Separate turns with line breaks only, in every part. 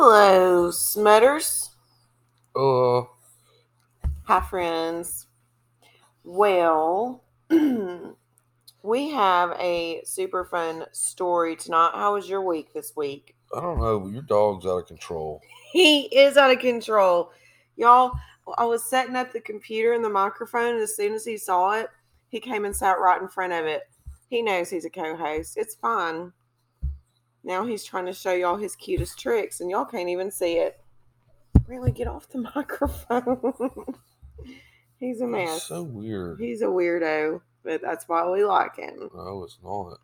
Hello, Smutters.
Uh,
Hi, friends. Well, we have a super fun story tonight. How was your week this week?
I don't know, but your dog's out of control.
He is out of control. Y'all, I was setting up the computer and the microphone, and as soon as he saw it, he came and sat right in front of it. He knows he's a co-host. It's fine. Now he's trying to show y'all his cutest tricks, and y'all can't even see it. Really, get off the microphone. He's a mess.
It's so weird.
He's a weirdo, but that's why we like him.
No, it's not.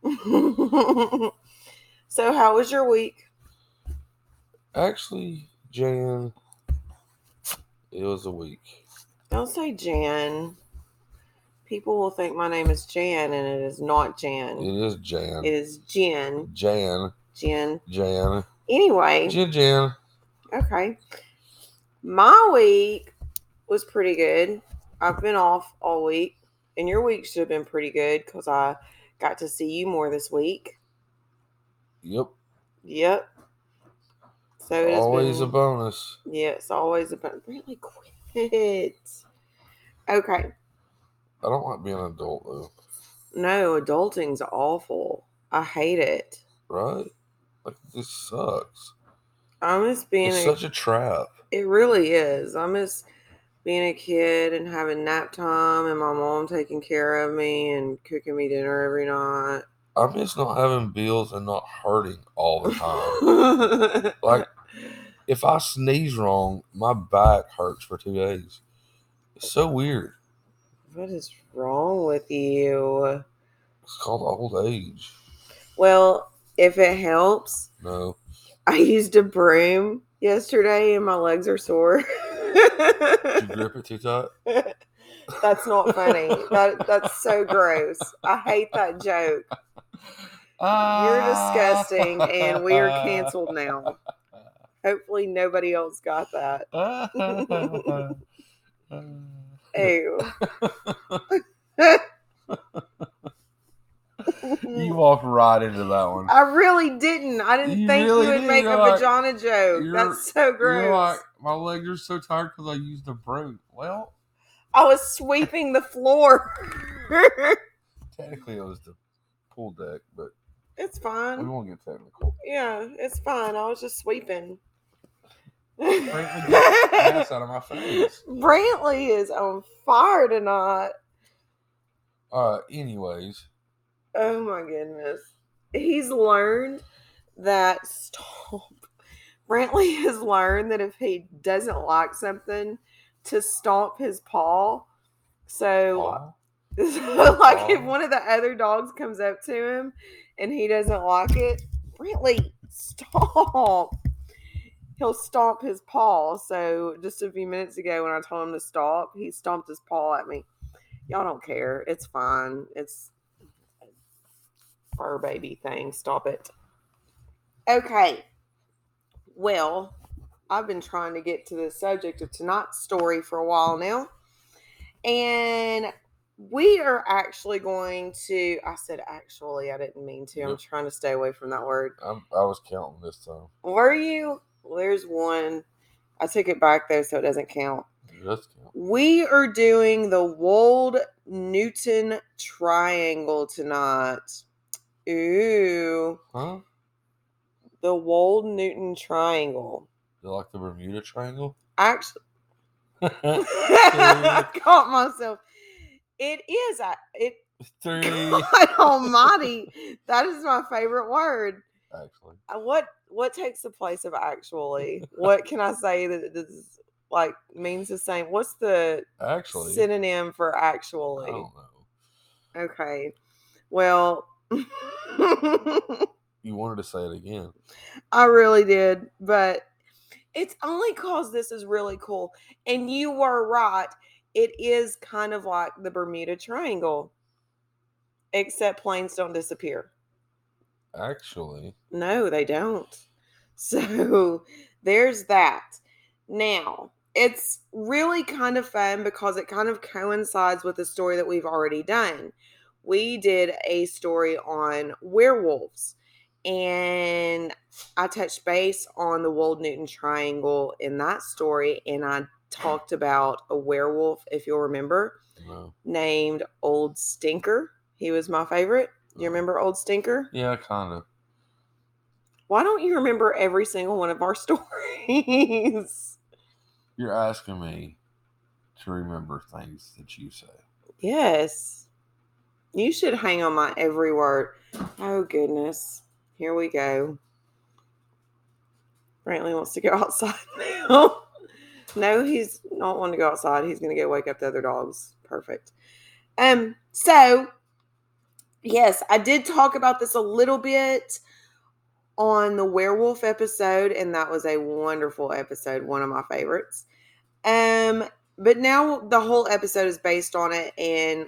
So, how was your week?
Actually, Jan, it was a week.
Don't say Jan. People will think my name is Jan, and it is not Jan.
It is Jan.
It is Jen.
Jan.
Anyway.
Jan.
Okay. My week was pretty good. I've been off all week, and your week should have been pretty good because I got to see you more this week.
Yep.
So it
always a bonus.
Yeah, it's always a bonus. Really quit. Okay.
I don't like being an adult though.
No, adulting's awful. I hate it.
Right? Like, this sucks.
I miss being
such a trap.
It really is. I miss being a kid and having nap time and my mom taking care of me and cooking me dinner every night.
I miss not having bills and not hurting all the time. Like, if I sneeze wrong, my back hurts for 2 days. It's so weird.
What is wrong with you?
It's called old age.
Well, if it helps.
No.
I used a broom yesterday and my legs are sore.
Did you grip it too tight?
That's not funny. That's so gross. I hate that joke. You're disgusting and we are canceled now. Hopefully nobody else got that. Ew.
You walked right into that one.
I really didn't. I didn't think you would make a vagina joke. That's so gross.
You're like, my legs are so tired because I used a broom. Well,
I was sweeping the floor.
Technically, it was the pool deck, but
it's fine.
We won't get technical.
Yeah, it's fine. I was just sweeping.
Brantley got gas out of my face.
Brantley is on fire tonight.
Anyways.
Oh my goodness. He's learned that Brantley has learned that if he doesn't like something, to stomp his paw. So, if one of the other dogs comes up to him and he doesn't like it, Brantley, stomp. He'll stomp his paw. So just a few minutes ago when I told him to stop, he stomped his paw at me. Y'all don't care. It's fine. It's a fur baby thing. Stop it. Okay. Well, I've been trying to get to the subject of tonight's story for a while now. And we are actually going to... I said actually. I didn't mean to. Yep. I'm trying to stay away from that word.
I was counting this time.
Were you? Well, there's one. I took it back, though, so it doesn't count.
Just count.
We are doing the Wold-Newton Triangle tonight. Ooh.
Huh?
The Wold-Newton Triangle.
You like the Bermuda Triangle?
Actually. I caught myself. It is. God almighty. That is my favorite word.
Actually.
What takes the place of actually? What can I say that this means the same? What's the synonym for actually?
I don't know.
Okay. Well,
you wanted to say it again.
I really did, but it's only because this is really cool. And you were right. It is kind of like the Bermuda Triangle, except planes don't disappear.
Actually.
No, they don't. So there's that. Now, it's really kind of fun because it kind of coincides with the story that we've already done. We did a story on werewolves. And I touched base on the Wold-Newton Triangle in that story, and I talked about a werewolf, if you'll remember, named Old Stinker. He was my favorite. Do you remember Old Stinker?
Yeah, kind of.
Why don't you remember every single one of our stories?
You're asking me to remember things that you say.
Yes. You should hang on my every word. Oh, goodness. Here we go. Brantley wants to go outside now. No, he's not wanting to go outside. He's going to go wake up the other dogs. Perfect. So, yes, I did talk about this a little bit on the werewolf episode, and that was a wonderful episode, one of my favorites. But now the whole episode is based on it, and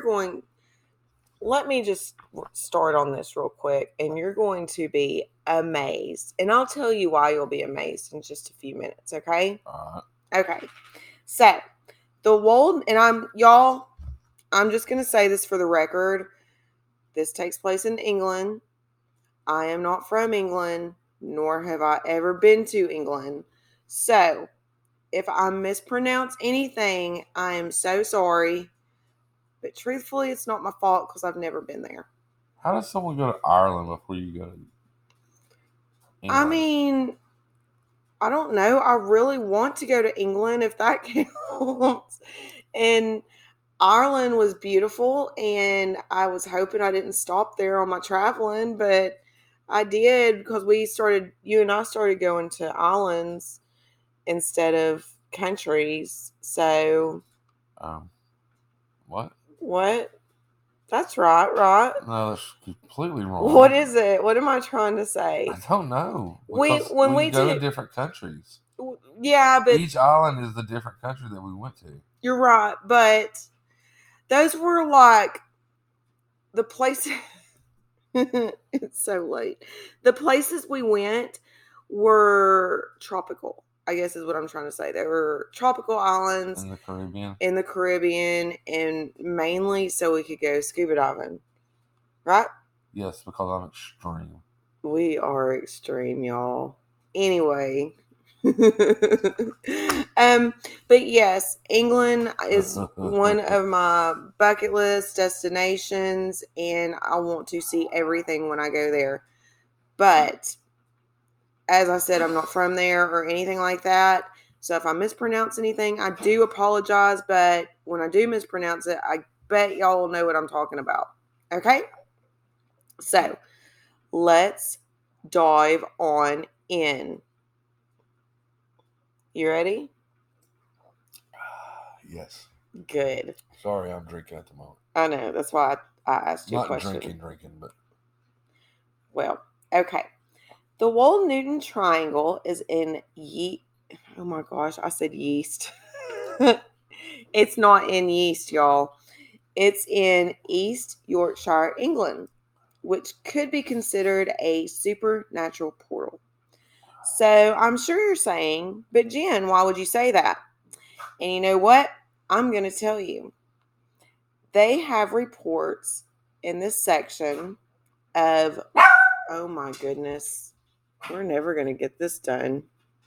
let me just start on this real quick, and you're going to be amazed. And I'll tell you why you'll be amazed in just a few minutes, okay? Okay. So, I'm just going to say this for the record. This takes place in England. I am not from England, nor have I ever been to England. So, if I mispronounce anything, I am so sorry. But truthfully, it's not my fault because I've never been there.
How does someone go to Ireland before you go to England?
I mean, I don't know. I really want to go to England if that counts. And Ireland was beautiful, and I was hoping I didn't stop there on my traveling, but I did because you and I started going to islands instead of countries. So,
what?
What? That's right?
No, that's completely wrong.
What is it? What am I trying to say?
I don't know.
We
go to different countries.
Yeah, but
each island is the different country that we went to.
You're right, but those were like the places. It's so late. The places we went were tropical, I guess is what I'm trying to say. They were tropical islands
in
the Caribbean, and mainly so we could go scuba diving. Right?
Yes, because I'm extreme.
We are extreme, y'all. Anyway. But yes, England is one of my bucket list destinations, and I want to see everything when I go there. But as I said, I'm not from there or anything like that. So if I mispronounce anything, I do apologize. But when I do mispronounce it, I bet y'all will know what I'm talking about. Okay? So let's dive on in. You ready?
Yes.
Good.
Sorry, I'm drinking at the moment.
I know. That's why I asked you a question.
Not drinking, but...
Well, okay. The Wold-Newton Triangle is in Oh my gosh, I said yeast. It's not in yeast, y'all. It's in East Yorkshire, England, which could be considered a supernatural portal. So I'm sure you're saying, but Jen, why would you say that? And you know what? I'm going to tell you. They have reports in this section of, oh my goodness, we're never going to get this done.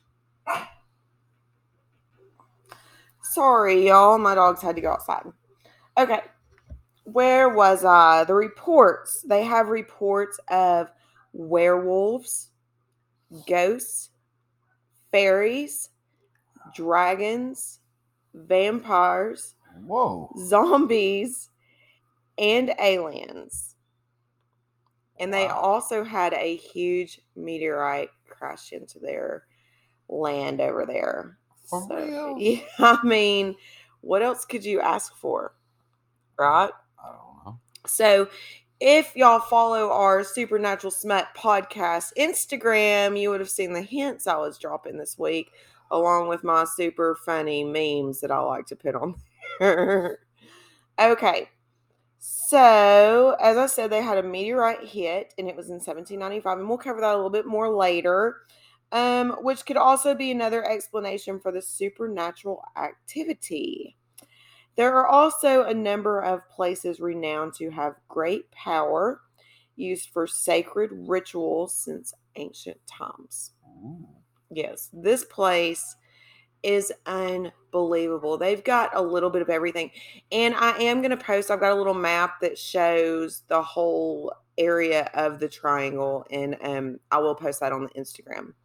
Sorry, y'all. My dogs had to go outside. Okay. Where was I? The reports. They have reports of werewolves, ghosts, fairies, dragons, vampires, zombies, and aliens. And they also had a huge meteorite crash into their land over there.
For real?
Yeah, I mean, what else could you ask for? Right?
I don't know.
So, if y'all follow our Supernatural Smut podcast Instagram, you would have seen the hints I was dropping this week, along with my super funny memes that I like to put on there. Okay. So, as I said, they had a meteorite hit, and it was in 1795, and we'll cover that a little bit more later, which could also be another explanation for the supernatural activity. There are also a number of places renowned to have great power, used for sacred rituals since ancient times.
Ooh.
Yes, this place is unbelievable. They've got a little bit of everything. And I am going to post, I've got a little map that shows the whole area of the triangle. And I will post that on the Instagram.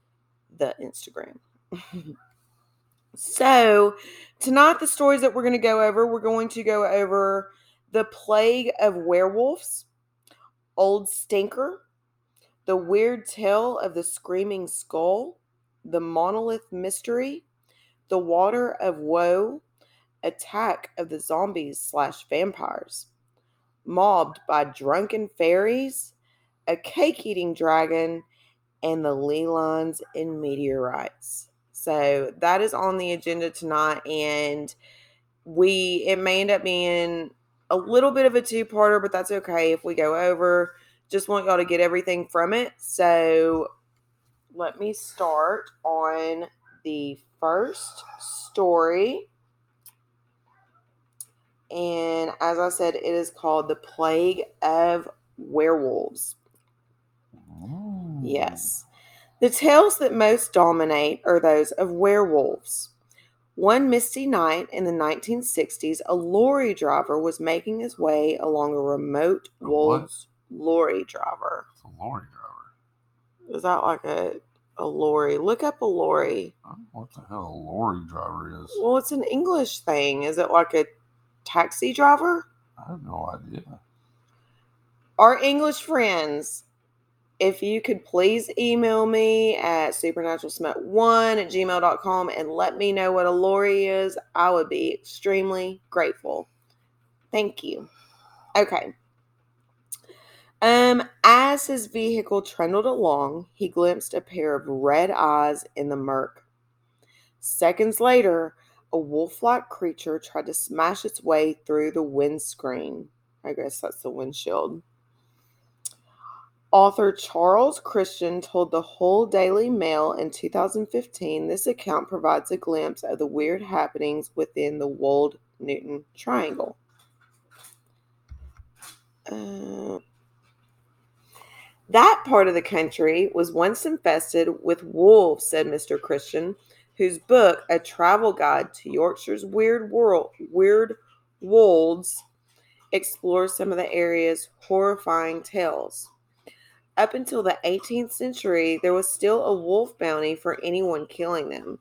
So, tonight, the stories that we're going to go over The Plague of Werewolves, Old Stinker, The Weird Tale of the Screaming Skull, The Monolith Mystery, The Water of Woe, Attack of the Zombies/Vampires, Mobbed by Drunken Fairies, A Cake-Eating Dragon, and The Ley-Lines and Meteorites. So that is on the agenda tonight, and it may end up being a little bit of a two-parter, but that's okay if we go over. Just want y'all to get everything from it. So let me start on the first story. And as I said, it is called The Plague of Werewolves.
Ooh.
Yes. The tales that most dominate are those of werewolves. One misty night in the 1960s, a lorry driver was making his way along a remote wolves lorry driver.
It's a lorry driver.
Is that like a lorry? Look up a lorry.
I don't know what the hell a lorry driver is.
Well, it's an English thing. Is it like a taxi driver?
I have no idea.
Our English friends, if you could please email me at supernaturalsmut1@gmail.com and let me know what a lorry is, I would be extremely grateful. Thank you. Okay. As his vehicle trundled along, he glimpsed a pair of red eyes in the murk. Seconds later, a wolf-like creature tried to smash its way through the windscreen. I guess that's the windshield. Author Charles Christian told the Hull Daily Mail in 2015 this account provides a glimpse of the weird happenings within the Wold-Newton Triangle. That part of the country was once infested with wolves, said Mr. Christian, whose book, A Travel Guide to Yorkshire's Weird Wolds, explores some of the area's horrifying tales. Up until the 18th century, there was still a wolf bounty for anyone killing them.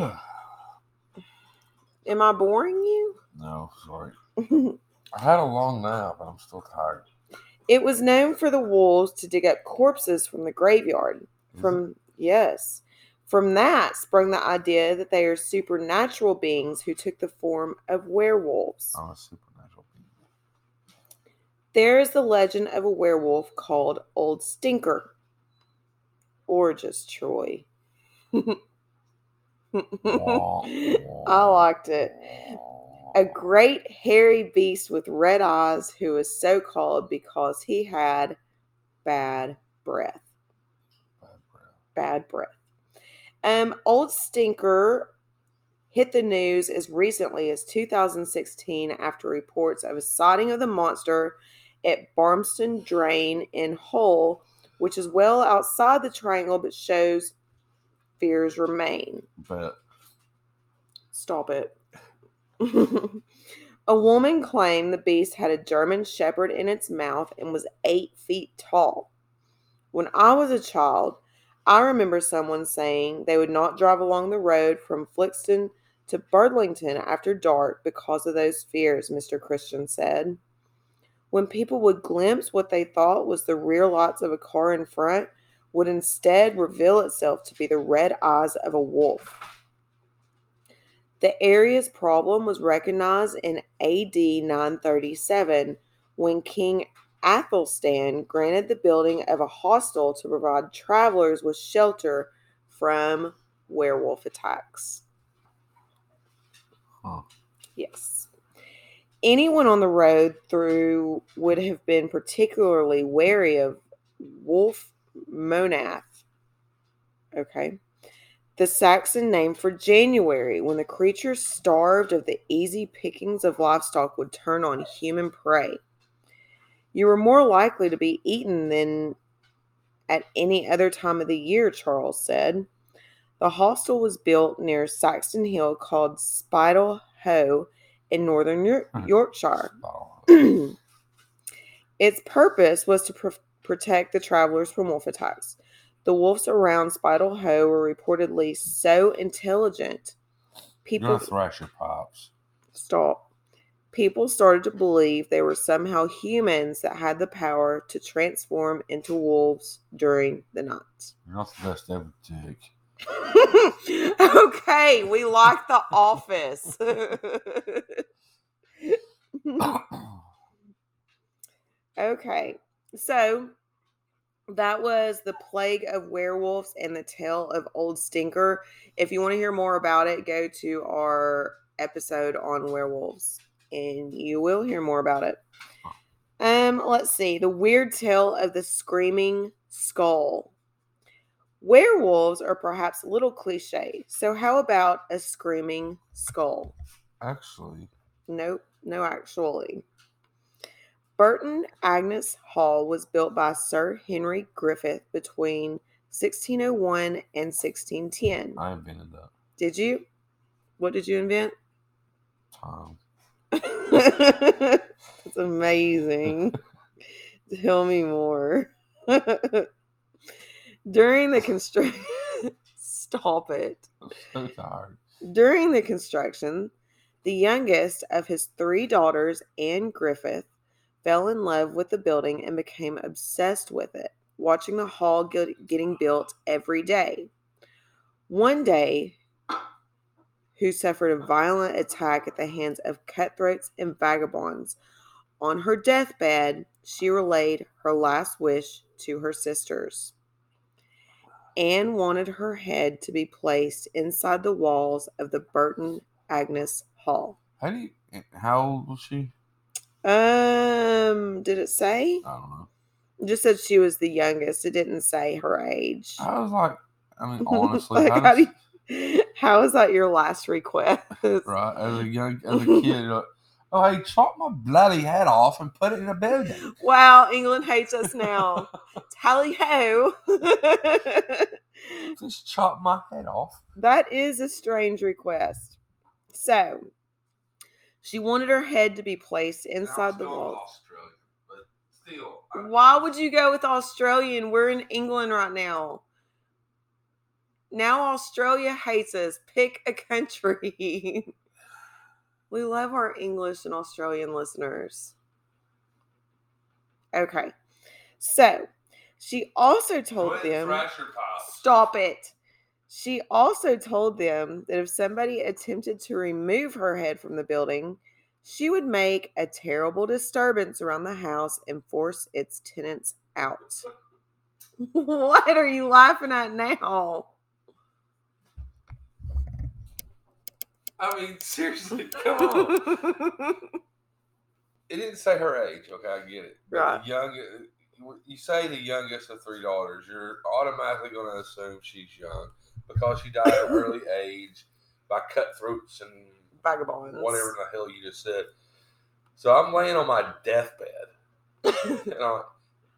Am I boring you?
No, sorry. I had a long nap, but I'm still tired.
It was known for the wolves to dig up corpses from the graveyard. From that sprung the idea that they are supernatural beings who took the form of werewolves.
I'm a supernatural being.
There is the legend of a werewolf called Old Stinker. Or just Troy. I liked it. A great hairy beast with red eyes who was so called because he had bad breath. Bad breath. Old Stinker hit the news as recently as 2016 after reports of a sighting of the monster at Barmston Drain in Hull, which is well outside the triangle but shows fears remain.
But
stop it. A woman claimed the beast had a German Shepherd in its mouth and was 8 feet tall. When I was a child, I remember someone saying they would not drive along the road from Flixton to Birdlington after dark because of those fears, Mr. Christian said. When people would glimpse what they thought was the rear lights of a car in front, would instead reveal itself to be the red eyes of a wolf. The area's problem was recognized in AD 937 when King Athelstan granted the building of a hostel to provide travelers with shelter from werewolf attacks.
Huh.
Yes. Anyone on the road through would have been particularly wary of Wolf Monath. Okay. The Saxon name for January, when the creature starved of the easy pickings of livestock would turn on human prey. You were more likely to be eaten than at any other time of the year, Charles said. The hostel was built near Saxton Hill called Spittal Hoe in northern Yorkshire. Its purpose was to protect the travelers from wolf attacks. The wolves around Spittal Hoe were reportedly so intelligent.
You're going to thrash your pipes.
Stop. People started to believe they were somehow humans that had the power to transform into wolves during the night.
You're not the best ever, Dick.
Okay, we like The Office. Okay, so that was The Plague of Werewolves and the Tale of Old Stinker. If you want to hear more about it, go to our episode on werewolves and you will hear more about it. Let's see. The Weird Tale of the Screaming Skull. Werewolves are perhaps a little cliche, so how about a screaming skull?
Actually.
Nope, no actually. Burton Agnes Hall was built by Sir Henry Griffith between 1601 and 1610.
I invented that.
Did you? What did you invent?
Time.
That's amazing. Tell me more. During the construction... Stop it.
I'm so tired.
During the construction, the youngest of his 3 daughters, Anne Griffith, fell in love with the building and became obsessed with it, watching the hall getting built every day. One day, who suffered a violent attack at the hands of cutthroats and vagabonds. On her deathbed, she relayed her last wish to her sisters. Anne wanted her head to be placed inside the walls of the Burton Agnes Hall.
How old was she?
Did it say?
I don't know.
It just said she was the youngest. It didn't say her age.
I was like, honestly,
how is that your last request?
Right, as a kid, like, oh, hey, chop my bloody head off and put it in a building.
Wow, England hates us now. Tally ho!
Just chop my head off.
That is a strange request. So, she wanted her head to be placed inside the wall.
But still,
why would you go with Australian? We're in England right now. Now Australia hates us. Pick a country. We love our English and Australian listeners. Okay. So, she also told them... Stop it. She also told them that if somebody attempted to remove her head from the building, she would make a terrible disturbance around the house and force its tenants out. What are you laughing at now?
I mean, seriously, come on. It didn't say her age, okay, I get it. But
right.
You say the youngest of 3 daughters, you're automatically going to assume she's young because she died at an early age by cutthroats and
vagabonds,
whatever the hell you just said. So I'm laying on my deathbed, and I'm like,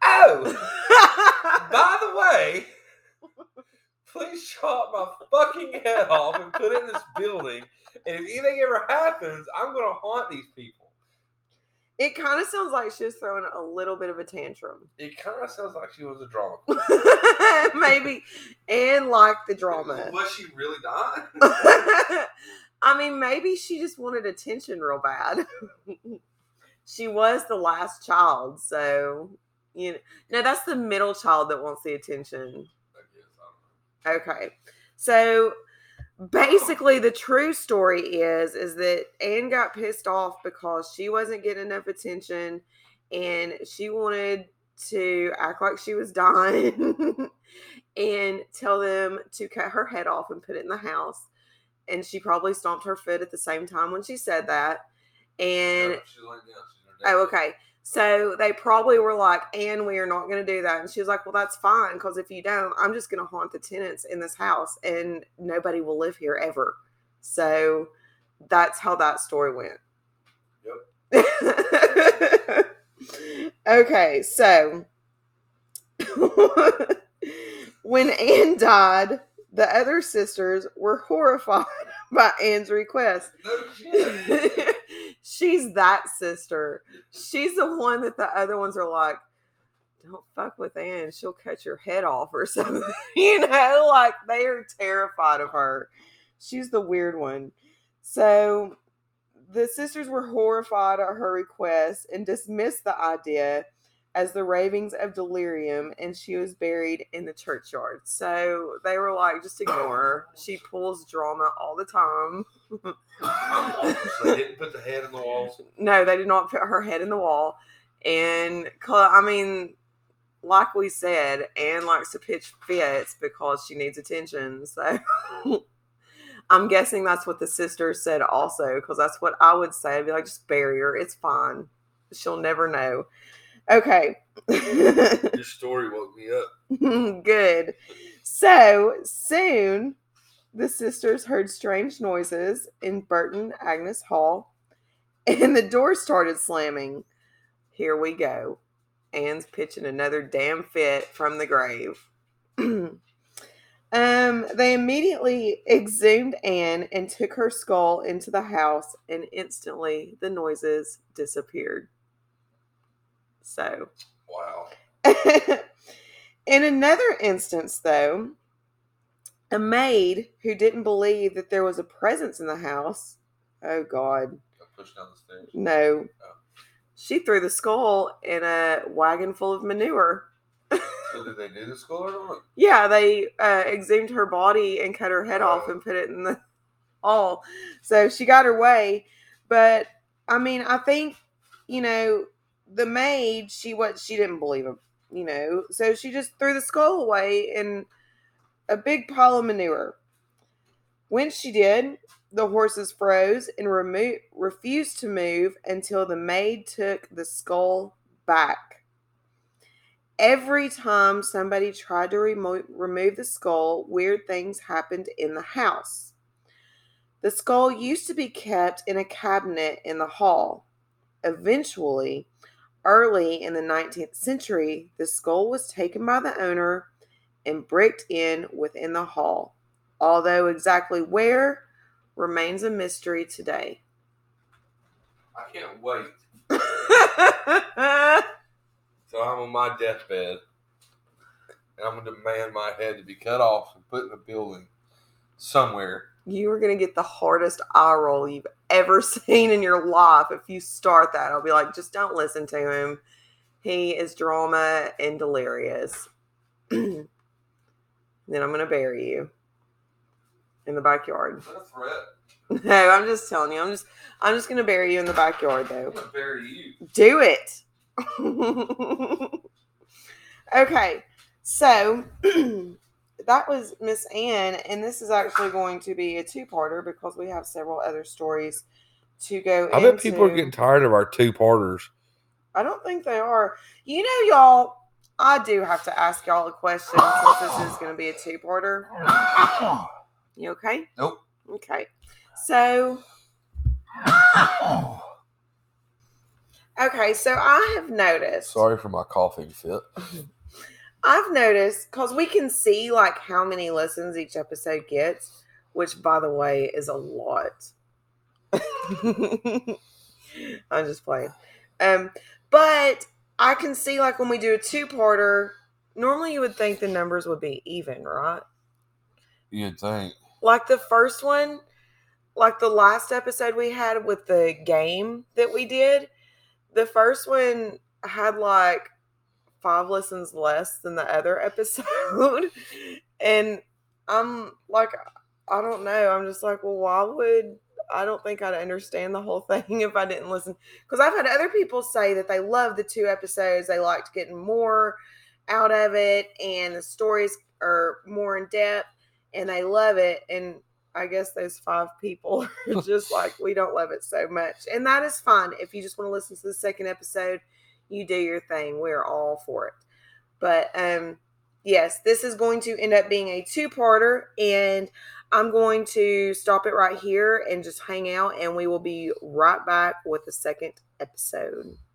oh, by the way, please chop my fucking head off and put it in this building. And if anything ever happens, I'm going to haunt these people.
It kind of sounds like she was throwing a little bit of a tantrum.
It kind of sounds like she was a drama queen.
Maybe. And like the drama.
Was she really dying?
I mean, maybe she just wanted attention real bad. She was the last child, so... No, that's the middle child that wants the attention. Okay. So... basically, the true story is that Anne got pissed off because she wasn't getting enough attention and she wanted to act like she was dying and tell them to cut her head off and put it in the house. And she probably stomped her foot at the same time when she said that. And okay. So they probably were like, Anne, we are not going to do that. And she was like, well, that's fine. Because if you don't, I'm just going to haunt the tenants in this house and nobody will live here ever. So that's how that story went.
Yep.
Okay, so when Anne died, the other sisters were horrified by Anne's request. She's that sister. She's the one that the other ones are like, don't fuck with Anne. She'll cut your head off or something. Like they are terrified of her. She's the weird one. So the sisters were horrified at her request and dismissed the idea as the ravings of delirium, and she was buried in the churchyard. So they were like, just ignore her. She pulls drama all the time.
So they didn't put the head in the wall?
No, they did not put her head in the wall. And, I mean, like we said, Anne likes to pitch fits because she needs attention. So I'm guessing that's what the sisters said also, because that's what I would say. I'd be like, just bury her. It's fine. She'll never know. Okay.
Your story woke me up.
Good. So soon the sisters heard strange noises in Burton Agnes Hall, and the door started slamming. Here we go. Anne's pitching another damn fit from the grave. They immediately exhumed Anne and took her skull into the house, and instantly the noises disappeared. So,
wow.
In another instance, though, a maid who didn't believe that there was a presence in the house, oh God.
Pushed down the stairs?
No. Oh. She threw the skull in a wagon full of manure.
So did they do the skull or not?
Yeah, they exhumed her body and cut her head off and put it in the hall. So she got her way. But, I mean, I think, the maid, she didn't believe him, so she just threw the skull away in a big pile of manure. When she did, the horses froze and refused to move until the maid took the skull back. Every time somebody tried to remove the skull, weird things happened in the house. The skull used to be kept in a cabinet in the hall. Eventually, early in the 19th century, the skull was taken by the owner and bricked in within the hall, although exactly where remains a mystery today.
I can't wait. So I'm on my deathbed, and I'm going to demand my head to be cut off and put in a building somewhere.
You are going to get the hardest eye roll you've ever seen in your life if you start that. I'll be like, just don't listen to him. He is drama and delirious. Then I'm going to bury you in the backyard.
Is that a threat?
No, I'm just telling you. I'm just going to bury you in the backyard, though.
I'm going to bury you.
Do it. Okay, so that was Miss Anne, and this is actually going to be a two-parter because we have several other stories to go into.
I bet people are getting tired of our two-parters.
I don't think they are. Y'all, I do have to ask y'all a question since this is going to be a two-parter. You okay?
Nope.
Okay. So, I have noticed.
Sorry for my coughing fit.
I've noticed, because we can see, like, how many listens each episode gets, which, by the way, is a lot. I'm just playing. But I can see, like, when we do a two-parter, normally you would think the numbers would be even, right?
You'd think.
Like the first one, like the last episode we had with the game that we did, the first one had like 5 listens less than the other episode. And I'm like, I don't know. I'm just like, well, I don't think I'd understand the whole thing if I didn't listen. Because I've had other people say that they love the 2 episodes. They liked getting more out of it, and the stories are more in depth, and they love it. And I guess those 5 people are just like, we don't love it so much. And that is fine. If you just want to listen to the second episode, you do your thing. We're all for it. But yes, this is going to end up being a 2-parter, and I'm going to stop it right here and just hang out, and we will be right back with the second episode.